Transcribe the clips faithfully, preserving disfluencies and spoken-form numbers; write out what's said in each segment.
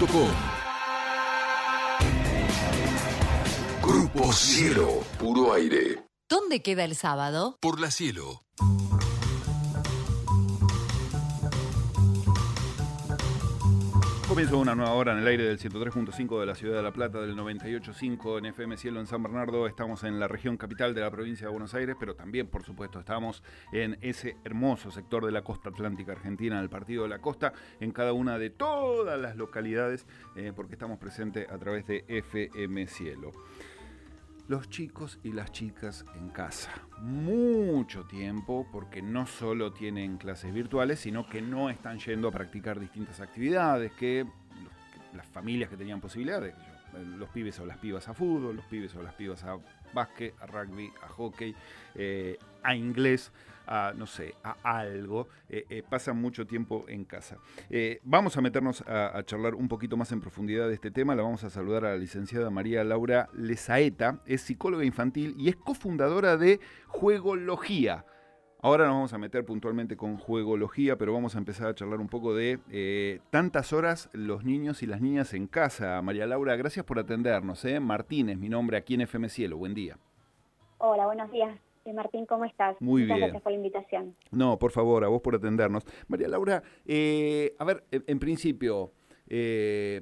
punto com. Grupo Cielo, puro aire. ¿Dónde queda el sábado? Por la Cielo. Comienzo una nueva hora en el aire del ciento tres punto cinco de la Ciudad de La Plata, del noventa y ocho punto cinco en F M Cielo en San Bernardo. Estamos en la región capital de la provincia de Buenos Aires, pero también, por supuesto, estamos en ese hermoso sector de la costa atlántica argentina, en el Partido de la Costa, en cada una de todas las localidades, eh, porque estamos presentes a través de F M Cielo. Los chicos y las chicas en casa, mucho tiempo, porque no solo tienen clases virtuales, sino que no están yendo a practicar distintas actividades, que los, las familias que tenían posibilidades, los pibes o las pibas a fútbol, los pibes o las pibas a básquet, a rugby, a hockey, eh, a inglés, a, no sé, a algo, eh, eh, pasan mucho tiempo en casa. Eh, vamos a meternos a, a charlar un poquito más en profundidad de este tema. La vamos a saludar a la licenciada María Laura Lezaeta, es psicóloga infantil y es cofundadora de Juegología. Ahora nos vamos a meter puntualmente con Juegología, pero vamos a empezar a charlar un poco de eh, tantas horas los niños y las niñas en casa. María Laura, gracias por atendernos. ¿eh? Martín es mi nombre aquí en F M Cielo. Buen día. Hola, buenos días. Martín, ¿cómo estás? Muy Muchas bien. Gracias por la invitación. No, por favor, a vos por atendernos. María Laura, eh, a ver, en, en principio, eh,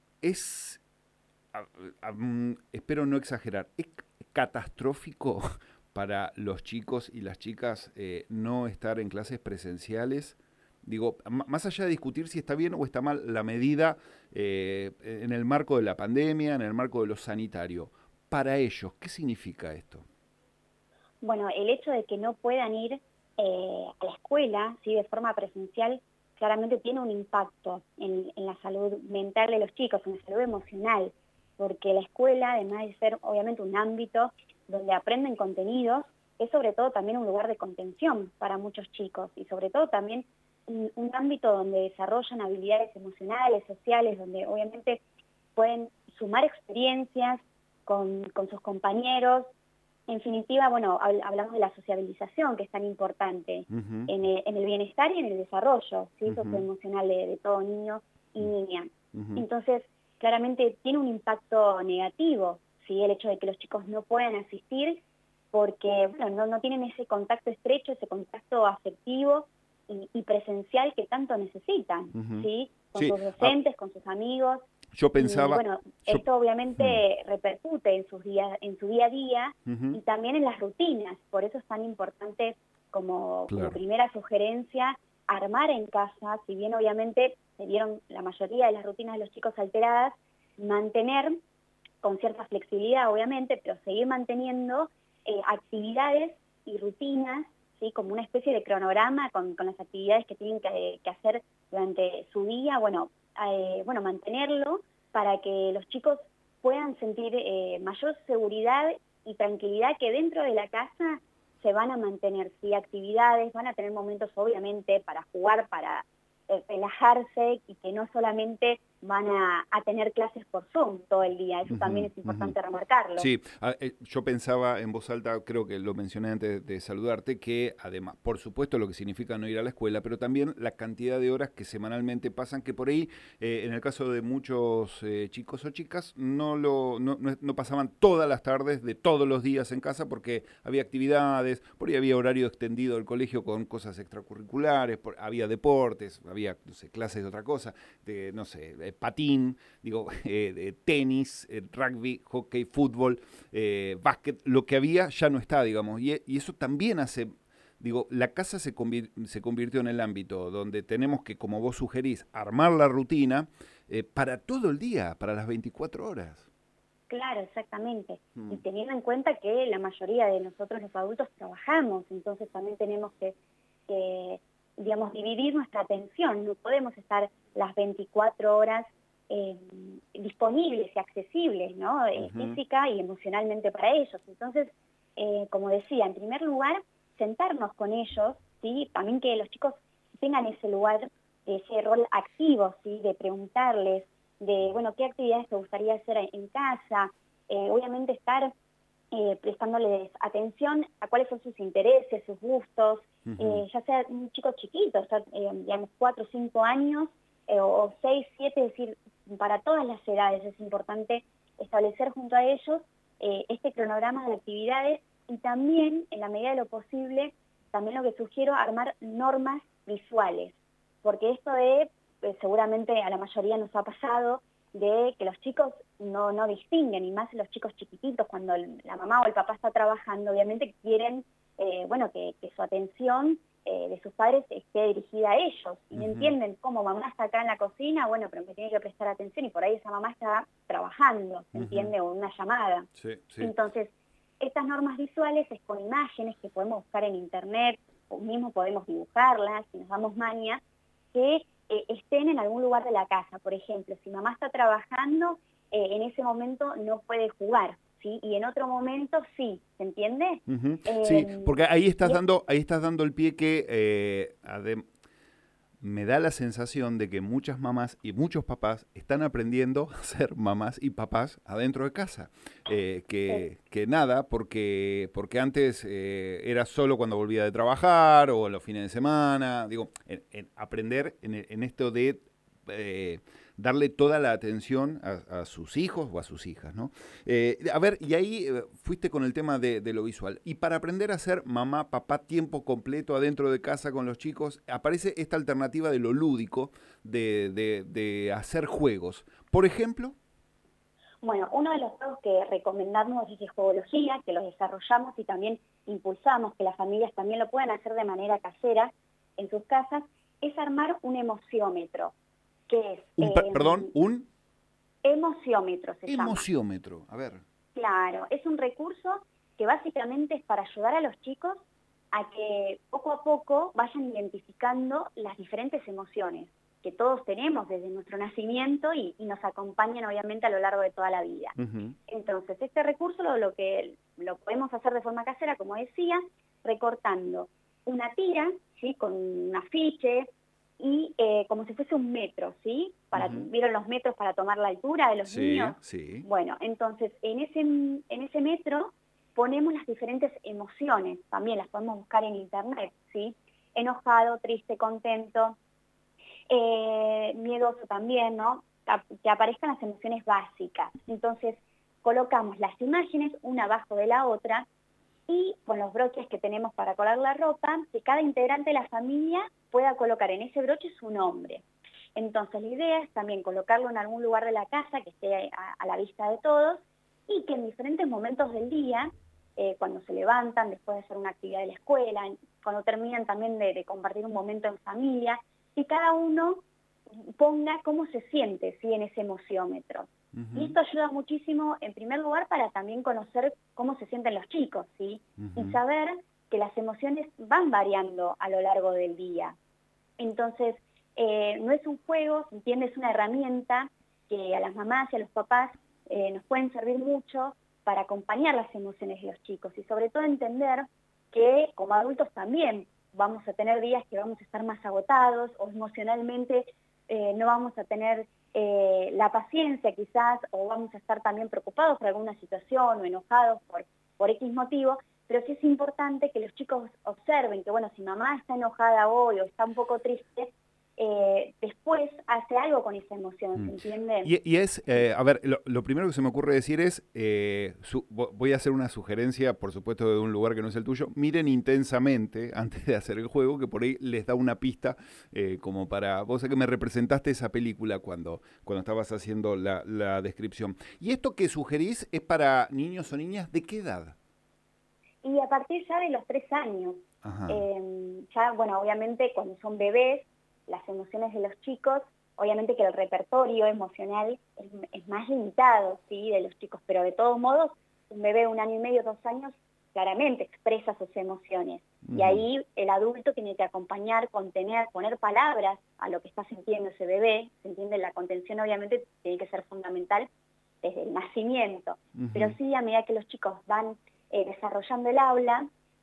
es, a, a, um, espero no exagerar, ¿es catastrófico para los chicos y las chicas eh, no estar en clases presenciales? Digo, m- más allá de discutir si está bien o está mal la medida eh, en el marco de la pandemia, en el marco de lo sanitario, para ellos, ¿qué significa esto? Bueno, el hecho de que no puedan ir eh, a la escuela, ¿sí?, de forma presencial, claramente tiene un impacto en, en la salud mental de los chicos, en la salud emocional, porque la escuela, además de ser obviamente un ámbito donde aprenden contenidos, es sobre todo también un lugar de contención para muchos chicos y sobre todo también un, un ámbito donde desarrollan habilidades emocionales, sociales, donde obviamente pueden sumar experiencias con, con sus compañeros. En definitiva, bueno, hablamos de la sociabilización, que es tan importante uh-huh. en, el, en el bienestar y en el desarrollo, ¿sí? uh-huh. socioemocional de, de todo niño y niña. Uh-huh. Entonces, claramente tiene un impacto negativo, ¿sí?, el hecho de que los chicos no puedan asistir porque bueno, no, no tienen ese contacto estrecho, ese contacto afectivo y, y presencial que tanto necesitan, uh-huh. ¿sí? Con sí. sus docentes, ah. con sus amigos. Yo pensaba... Y, bueno, yo, esto obviamente uh-huh. repercute en, sus días, en su día a día uh-huh. y también en las rutinas. Por eso es tan importante como, claro. como primera sugerencia armar en casa, si bien obviamente se vieron la mayoría de las rutinas de los chicos alteradas, mantener con cierta flexibilidad obviamente, pero seguir manteniendo eh, actividades y rutinas, ¿sí?, como una especie de cronograma con, con las actividades que tienen que, que hacer durante su día, bueno, Eh, bueno, mantenerlo para que los chicos puedan sentir eh, mayor seguridad y tranquilidad que dentro de la casa se van a mantener, sí, actividades, van a tener momentos obviamente para jugar, para eh, relajarse y que no solamente van a, a tener clases por Zoom todo el día. Eso uh-huh, también es importante uh-huh. remarcarlo. Sí, a, eh, yo pensaba en voz alta, creo que lo mencioné antes de, de saludarte, que además, por supuesto, lo que significa no ir a la escuela, pero también la cantidad de horas que semanalmente pasan, que por ahí, eh, en el caso de muchos eh, chicos o chicas, no, lo, no, no, no pasaban todas las tardes de todos los días en casa porque había actividades, por ahí había horario extendido del colegio con cosas extracurriculares, por, había deportes, había, no sé, clases de otra cosa, de, no sé, patín, digo, eh, de tenis, eh, rugby, hockey, fútbol, eh, básquet, lo que había ya no está, digamos, y, y eso también hace, digo, la casa se, convir, se convirtió en el ámbito donde tenemos que, como vos sugerís, armar la rutina eh, para todo el día, para las veinticuatro horas. Claro, exactamente, mm. y teniendo en cuenta que la mayoría de nosotros los adultos trabajamos, entonces también tenemos que, que digamos, dividir nuestra atención, no podemos estar las veinticuatro horas Eh, disponibles y accesibles, ¿no? Eh, uh-huh. física y emocionalmente para ellos. Entonces, eh, como decía, en primer lugar, sentarnos con ellos, ¿sí? También que los chicos tengan ese lugar, ese rol activo, ¿sí?, de preguntarles, de, bueno, qué actividades te gustaría hacer en casa, eh, obviamente estar eh, prestándoles atención a cuáles son sus intereses, sus gustos, uh-huh. eh, ya sea un chico chiquito, o sea, eh, digamos, cuatro o cinco años, eh, o seis, siete, es decir, para todas las edades es importante establecer junto a ellos eh, este cronograma de actividades y también, en la medida de lo posible, también lo que sugiero, armar normas visuales, porque esto de, eh, seguramente a la mayoría nos ha pasado, de que los chicos no, no distinguen, y más los chicos chiquititos, cuando la mamá o el papá está trabajando, obviamente quieren, eh, bueno, que, que su atención eh, de sus padres esté dirigida a ellos, y no Ujú. entienden cómo mamá está acá en la cocina, bueno, pero me tiene que prestar atención, y por ahí esa mamá está trabajando, ¿se Ujú. entiende? O una llamada. Sí, sí. Entonces, estas normas visuales es con imágenes que podemos buscar en internet, o mismo podemos dibujarlas, si nos damos maña, que eh, estén en algún lugar de la casa. Por ejemplo, si mamá está trabajando, eh, en ese momento no puede jugar, ¿sí? Y en otro momento sí, ¿se entiende? Ujú. Eh, Sí, porque ahí estás y- dando, ahí estás dando el pie que eh, adem- me da la sensación de que muchas mamás y muchos papás están aprendiendo a ser mamás y papás adentro de casa. Eh, que, que nada, porque, porque antes eh, era solo cuando volvía de trabajar o los fines de semana. Digo, en, en aprender en, en esto de eh, darle toda la atención a, a sus hijos o a sus hijas, ¿no? Eh, a ver, y ahí eh, fuiste con el tema de, de lo visual. Y para aprender a ser mamá, papá, tiempo completo adentro de casa con los chicos, aparece esta alternativa de lo lúdico, de, de, de hacer juegos. Por ejemplo, Bueno, uno de los juegos que recomendamos es de juegología, que los desarrollamos y también impulsamos que las familias también lo puedan hacer de manera casera en sus casas, es armar un emociómetro, que es... un, eh, perdón, un emociómetro se llama. emociómetro. A ver. Claro, es un recurso que básicamente es para ayudar a los chicos a que poco a poco vayan identificando las diferentes emociones que todos tenemos desde nuestro nacimiento y, y nos acompañan obviamente a lo largo de toda la vida. Uh-huh. Entonces, este recurso lo, lo que lo podemos hacer de forma casera, como decía, recortando una tira, ¿sí? Con un afiche y eh, como si fuese un metro, ¿sí? Para, Uh-huh. ¿Vieron los metros para tomar la altura de los Sí, niños? sí. Bueno, entonces en ese, en ese metro ponemos las diferentes emociones, también las podemos buscar en internet, ¿sí? Enojado, triste, contento, eh, miedoso también, ¿no? Que aparezcan las emociones básicas. Entonces colocamos las imágenes una abajo de la otra y con los broches que tenemos para colgar la ropa, que cada integrante de la familia pueda colocar en ese broche su nombre. Entonces la idea es también colocarlo en algún lugar de la casa que esté a, a la vista de todos y que en diferentes momentos del día, eh, cuando se levantan, después de hacer una actividad de la escuela, cuando terminan también de, de compartir un momento en familia, que cada uno ponga cómo se siente, ¿sí? En ese emociómetro. Uh-huh. Y esto ayuda muchísimo, en primer lugar, para también conocer cómo se sienten los chicos, ¿sí? Uh-huh. Y saber que las emociones van variando a lo largo del día. Entonces, eh, no es un juego, ¿se entiende? Es una herramienta que a las mamás y a los papás eh, nos pueden servir mucho para acompañar las emociones de los chicos y sobre todo entender que como adultos también vamos a tener días que vamos a estar más agotados o emocionalmente eh, no vamos a tener eh, la paciencia quizás, o vamos a estar también preocupados por alguna situación o enojados por, por X motivo, pero sí es importante que los chicos observen que, bueno, si mamá está enojada hoy o está un poco triste, eh, después hace algo con esa emoción, ¿se entiende? Y, y es, eh, a ver, lo, lo primero que se me ocurre decir es, eh, su, voy a hacer una sugerencia, por supuesto, de un lugar que no es el tuyo. Miren intensamente, antes de hacer el juego, que por ahí les da una pista, eh, como para, vos sé que me representaste esa película cuando, cuando estabas haciendo la, la descripción. ¿Y esto que sugerís es para niños o niñas de qué edad? Y a partir ya de los tres años, eh, ya, bueno, obviamente cuando son bebés, las emociones de los chicos, obviamente que el repertorio emocional es, es más limitado, ¿sí? De los chicos, pero de todos modos, un bebé de un año y medio, dos años, claramente expresa sus emociones. Uh-huh. Y ahí el adulto tiene que acompañar, contener, poner palabras a lo que está sintiendo ese bebé, ¿se entiende? La contención obviamente tiene que ser fundamental desde el nacimiento, uh-huh. Pero sí a medida que los chicos van eh, desarrollando el aula,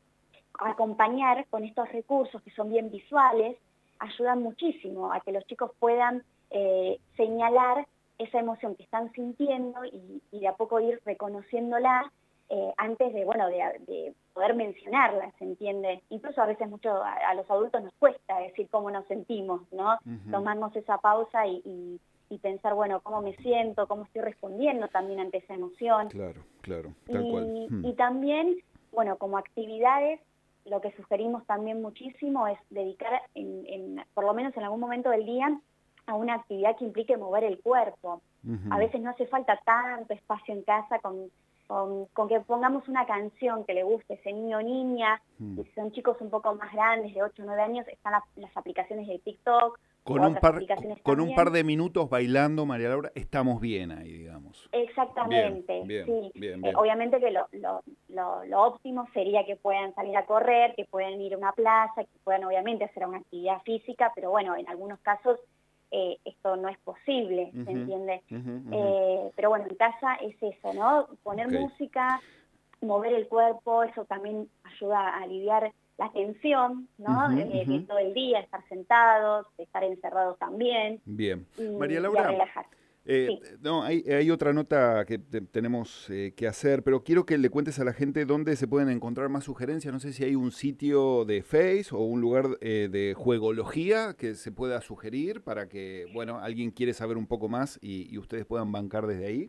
acompañar con estos recursos que son bien visuales, ayudan muchísimo a que los chicos puedan eh, señalar esa emoción que están sintiendo y, y de a poco ir reconociéndola eh, antes de, bueno, de, de poder mencionarla, ¿se entiende? Incluso a veces mucho a, a los adultos nos cuesta decir cómo nos sentimos, ¿no? Uh-huh. Tomarnos esa pausa y, y, y pensar, bueno, cómo me siento, cómo estoy respondiendo también ante esa emoción. Claro, claro, tal y, cual. Hmm. y también, bueno, como actividades, lo que sugerimos también muchísimo es dedicar, en, en, por lo menos en algún momento del día, a una actividad que implique mover el cuerpo. Uh-huh. A veces no hace falta tanto espacio en casa con, con, con que pongamos una canción que le guste a ese niño o niña, uh-huh. y si son chicos un poco más grandes, de ocho o nueve años, están las, las aplicaciones de TikTok. Con, un par, con un par de minutos bailando, María Laura, estamos bien ahí, digamos. Exactamente, bien, bien, sí. Bien, bien. Eh, obviamente que lo, lo, lo, lo óptimo sería que puedan salir a correr, que puedan ir a una plaza, que puedan obviamente hacer una actividad física, pero bueno, en algunos casos eh, esto no es posible, ¿se uh-huh, entiende? Uh-huh, uh-huh. Eh, pero bueno, en casa es eso, ¿no? Poner okay. música, mover el cuerpo, eso también ayuda a aliviar la tensión, ¿no? Uh-huh, eh, uh-huh. de todo el día, estar sentados, de estar encerrados también. Bien. Y, María Laura, y a relajar. Eh, sí. No, hay, hay otra nota que te, tenemos eh, que hacer, pero quiero que le cuentes a la gente dónde se pueden encontrar más sugerencias. No sé si hay un sitio de Face o un lugar eh, de juegología que se pueda sugerir para que, bueno, alguien quiere saber un poco más y, y ustedes puedan bancar desde ahí.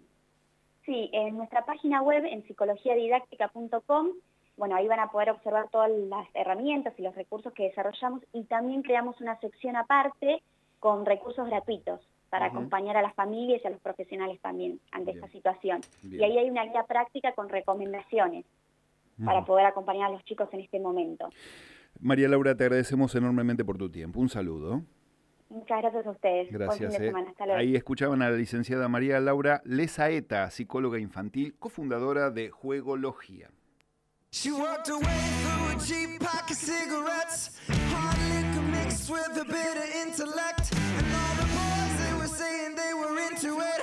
Sí, en nuestra página web, en psicología didáctica punto com, bueno, ahí van a poder observar todas las herramientas y los recursos que desarrollamos, y también creamos una sección aparte con recursos gratuitos para uh-huh. acompañar a las familias y a los profesionales también ante Bien. esta situación. Bien. Y ahí hay una guía práctica con recomendaciones uh-huh. para poder acompañar a los chicos en este momento. María Laura, te agradecemos enormemente por tu tiempo. Un saludo. Muchas gracias a ustedes. Gracias. Buen fin de Eh. semana. Hasta luego. Ahí escuchaban a la licenciada María Laura Lezaeta, psicóloga infantil, cofundadora de Juegología. She walked away through a cheap pack of cigarettes, hard liquor mixed with a bit of intellect, and all the boys they were saying they were into it.